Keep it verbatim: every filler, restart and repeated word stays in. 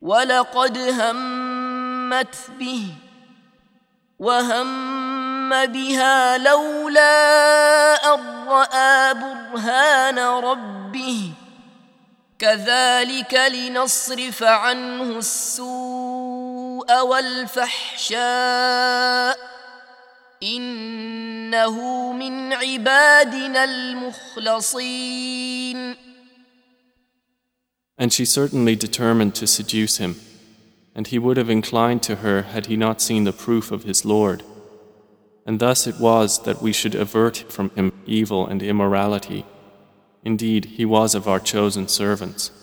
ولقد همت به وهم بها لولا أن رأى برهان ربه كذلك لنصرف عنه السوء والفحشاء إنه من عبادنا المخلصين. And she certainly determined to seduce him, and he would have inclined to her had he not seen the proof of his Lord. And thus it was that we should avert from him evil and immorality. Indeed, he was of our chosen servants.